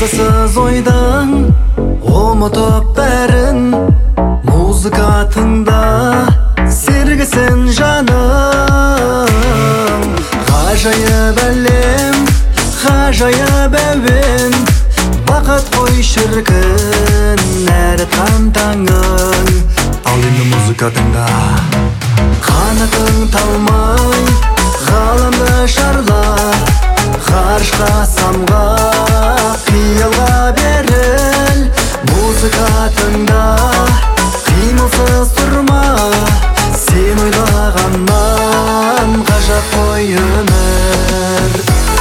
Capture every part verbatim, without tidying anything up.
мазасыз ойдан ұмытып бәрін, музыка тыңда сергісін жаным. Ғажайып әлем, ғажайып әуен, бақыт қой шіркін әр атқан таңың. Ал енді музыка тыңда, қанатың талмай ғаламды шарла, ғарышқа самға қиялға беріл. Музыка тыңда, қимылсыз тұрма, сен ойлағаннан ғажап қой өмір.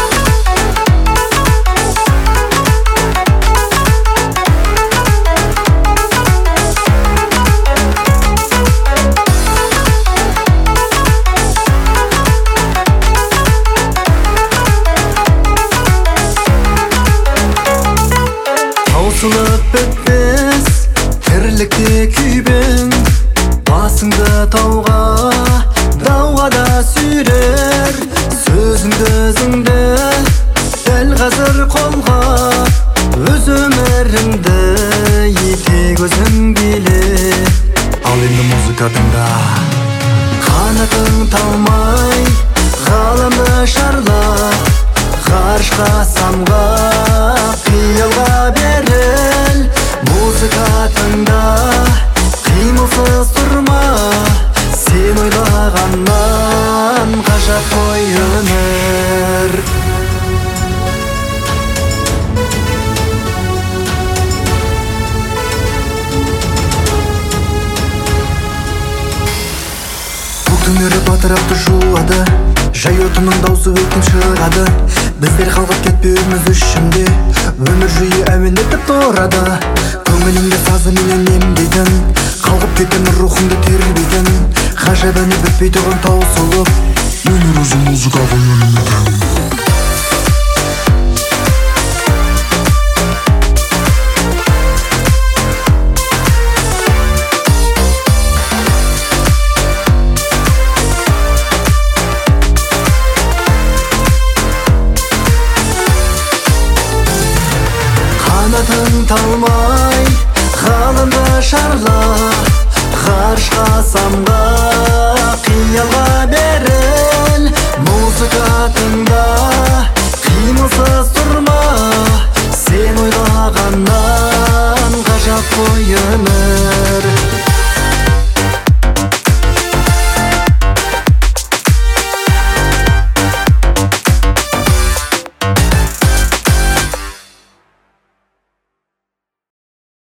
Таусылып бітпес тірлікте күйбең, басыңды тауға, дауға да сүйрер. Сөзіңді өзіңді дәл қазір қолға, өз өміріңді етек өзің биле. Ал енді музыка тыңда, қанатың талмай ғаламды шарла, ғарышқа самға қиялға беріл. Музыка тыңда, қимылсыз тұрма, сен ойлағаннан ғажап қой өмір. Көк түнері батырапты жуады, жай отының даусы өткен шығады. Біздер қалғып кетпеуіміз үшін де өмір жүйе әуен етіп тұрады. Көңіліңді сазы менен емдейтін, қалғып кеткен рухыңды тербейтін, ғажап әні бітпей тұғын таусылып, өмір өзі музыкаға өнімейтін. Қанатың талмай ғаламды шарла, ғарышқа самға қиялға